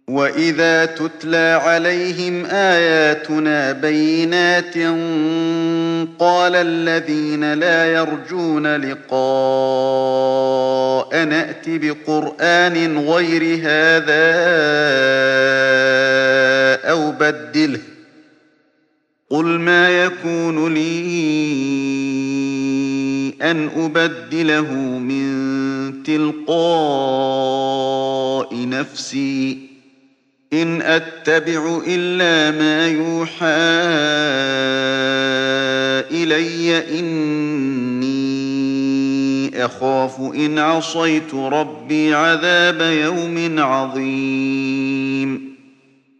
وَإِذَا تُتْلَىٰ عَلَيْهِمْ آيَاتُنَا بَيِّنَاتٍ قَالَ الَّذِينَ لَا يَرْجُونَ لِقَاءَنَا ائْتِ بِقُرْآنٍ غَيْرِ هَٰذَا أَوْ بَدِّلْهُ ۚ قُلْ مَا يَكُونُ لِي أَنْ أُبَدِّلَهُ مِن تِلْقَاءِ نَفْسِي ۖ إِنْ أَتَّبِعُ إِلَّا مَا يُوحَىٰ إِلَيَّ ۖ إِنِّي أَخَافُ إِنْ عَصَيْتُ رَبِّي عَذَابَ يَوْمٍ عَظِيمٍ